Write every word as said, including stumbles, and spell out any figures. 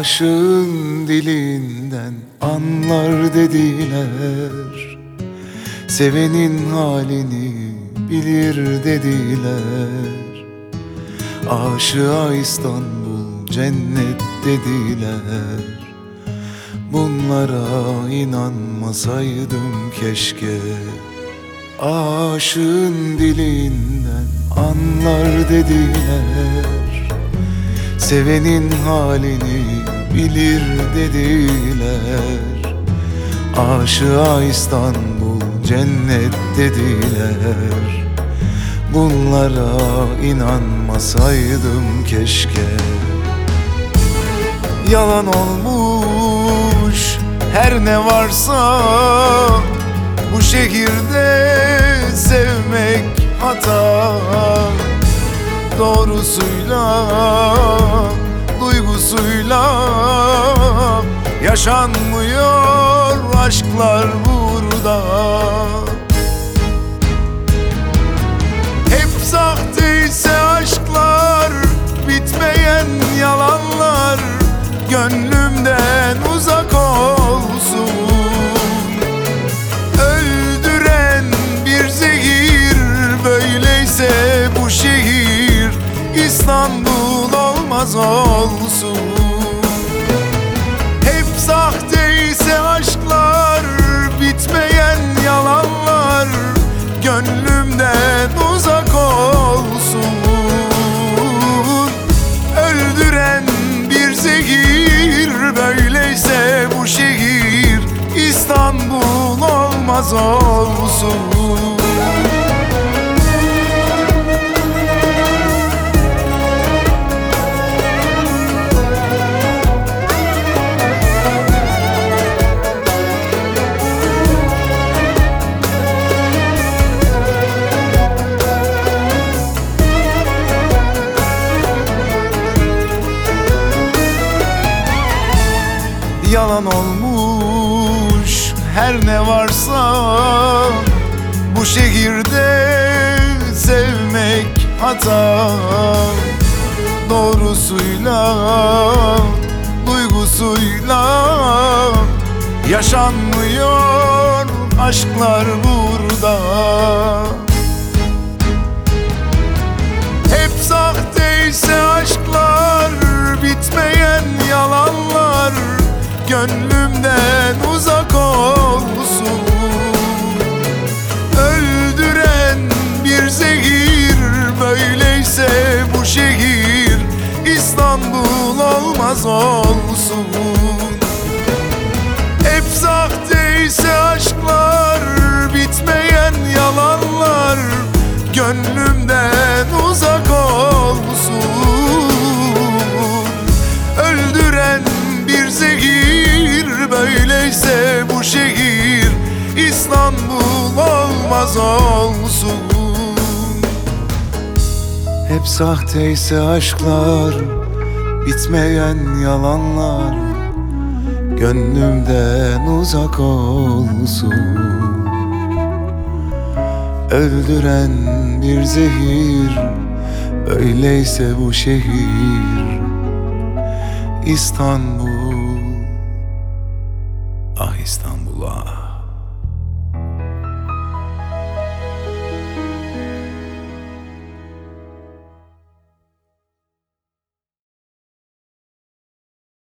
Aşığın dilinden anlar dediler, sevenin halini bilir dediler. Aşığa İstanbul cennet dediler. Bunlara inanmasaydım keşke. Aşığın dilinden anlar dediler, sevenin halini bilir dediler. Aşığa İstanbul cennet dediler. Bunlara inanmasaydım keşke. Yalan olmuş her ne varsa, bu şehirde sevmek hata. Doğrusuyla, duygusuyla yaşanmıyor aşklar burada. Hep sahteyse aşklar, bitmeyen yalanlar gönlümden uzak olsun. Öldüren bir zehir, böyleyse bu şehir İstanbul olmaz olsun. Hep sahteyse aşklar, bitmeyen yalanlar gönlümden uzak olsun. Öldüren bir zehir, böyleyse bu şehir İstanbul olmaz olsun. Yalan olmuş her ne varsa, bu şehirde sevmek hata. Doğrusuyla, duygusuyla yaşanmıyor aşklar burada. Hep sahteyse aşklar, bitmeyen yalanlar gönlümden uzak olsun. Öldüren bir zehir, böyleyse bu şehir İstanbul olmaz olsun. Hep sahteyse aşklar, bitmeyen yalanlar gönlümden uzak olsun. Öldüren bir zehir, böyleyse bu şehir İstanbul olmaz olsun. Hep sahteyse aşklar, bitmeyen yalanlar gönlümden uzak olsun. Öldüren bir zehir, böyleyse bu şehir İstanbul. Ah İstanbul ah.